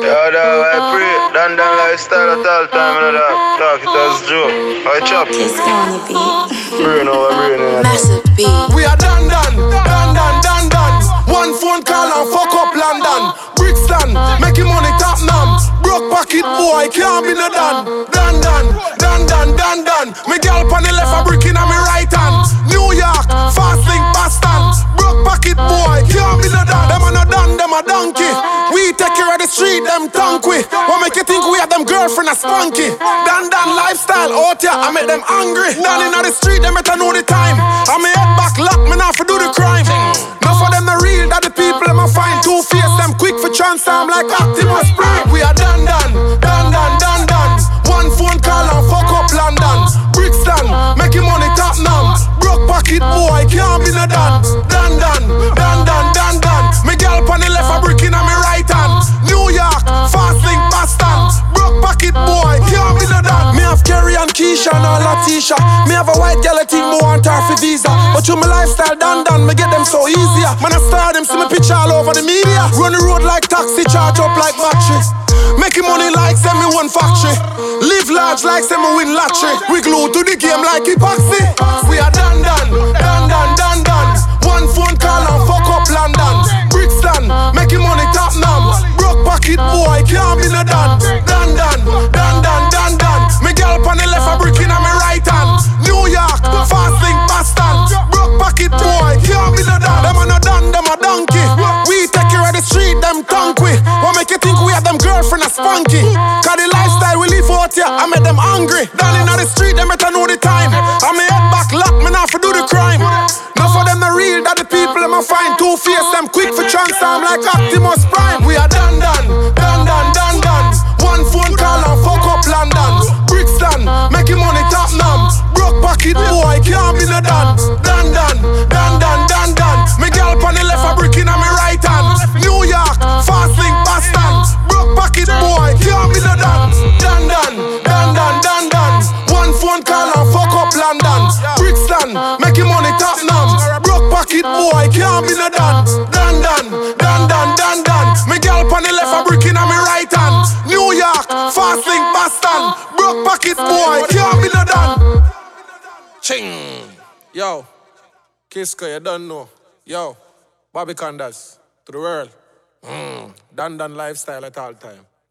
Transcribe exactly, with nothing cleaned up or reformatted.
Yo, dog, I pray. Dan Dan lifestyle at all time, you know that. Talk it as joke. I chop. Kiss on the beat. Brain over brain, you know. Massive beat. We are done, done, done, done, done, done. One phone call and fuck up London. Brixton, making money top nam. Broke pocket boy, can't be no done. Done, done, done, done, done, done. Me gal pan the left a brick in my right hand. New York, fast link Boston. Broke pocket boy, can't be no done. Them a no done, them a donkey. We take care of the street, them tank we. What make you think we have them girlfriend a spunky? Dan Dan lifestyle out here, I make them angry. Down in the street, them better know the time. I me head back lock, me not for do the crime. Now for them the real, that the people them a find. Two face them quick for chance, I'm like Optimus Prime. We are done, done, done, done, done, done. One phone call and fuck up London. Brixton, making money top nam. Broke pocket boy, can't be no done. Done, done, done, done, done, done. Me gal pan the left a brick in my right hand. New York, fast link Boston. Broke pocket boy, can't be no done. Me have Kerry and Keisha and all Latisha. Me have a white girl, I think more want her for visa. But through my lifestyle done done, me get them so easier. Man I start them, see me picture all over the media. Run the road like taxi, charge up like battery. Making money like send me one factory. Live large like send me win lottery. We glue to the game like epoxy. We are done done, done done, done done. One phone call and fuck up London. Brixton, making money top nam. Broke pocket boy, can't be no done. Done done, done done, done done. Me gal pan the left a brick in my right hand. New York, fast link Boston. Broke pocket boy, can't be no done. Them a no done, them a donkey. We take care of the street, them tank we. What make you think we have them girlfriend a spunky? Cause the lifestyle we live out here, I make them angry. Down in the street, them better know the time. I me head back lock, me not for do the crime. Now for them the real, that the people them a find. Two face them quick for chance, I'm like Optimus Prime. We are done, done, done, done, done, done. One phone call and fuck up London. Brixton, making money top nam. Broke pocket boy, can't be no done. Done, done, done, done, done, done. Me gal pan the left a brick in my right hand. New York, fast link Boston. Broke pocket boy, can't be no done. Done, done, done, done, done, done. One phone call and fuck up London. Brixton, making money top nam. Broke pocket boy, can't be no done. Done, done, done, done, done, done. Me gal pan the left a brick in my right hand. New York, fast link Boston. Broke pocket boy, can't be no done. Ching. Yo, Kiska, you don't know. Yo, Bobby Condas, to the world. Mm. Dan Dan lifestyle at all time.